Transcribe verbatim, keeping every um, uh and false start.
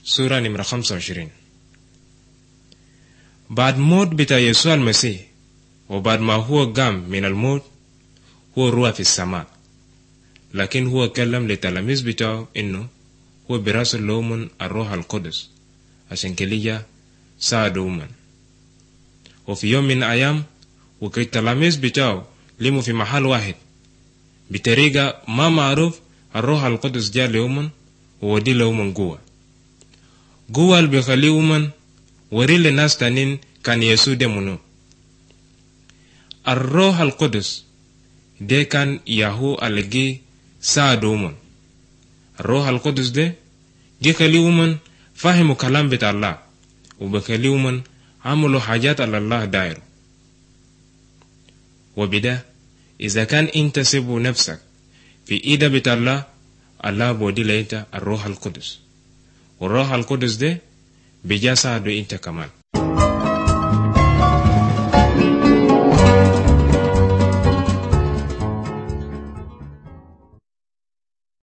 سورة نمرة خمسة وعشرين. بعد موت بتاع يسوع المسيح وبعد ما هو قام من الموت هو روح في السماء، لكن هو كلم للتلاميذ بتاعه إنه هو براسل لهم الروح القدس عشان كلية ساعدهم. وفي يوم من الأيام وكي التلاميذ بتاعه لموا في محل واحد بطريقة ما معروف، الروح القدس جاء لهم وودي لهم قوة قوة اللي بيخليهم وري للناس تانين كان يسوع ده منو. الروح القدس ده كان يهو اللي جي ساعدهم. الروح القدس ده جي خليهم فهموا كلام بتاع الله وبخليهم عملوا حاجات على الله داير. وبدا إذا كان انت سيبوا نفسك في إيدا بتاع الله، الله بودي لأنت الروح القدس، والروح القدس ده بيجا ساعدوا انت كمان.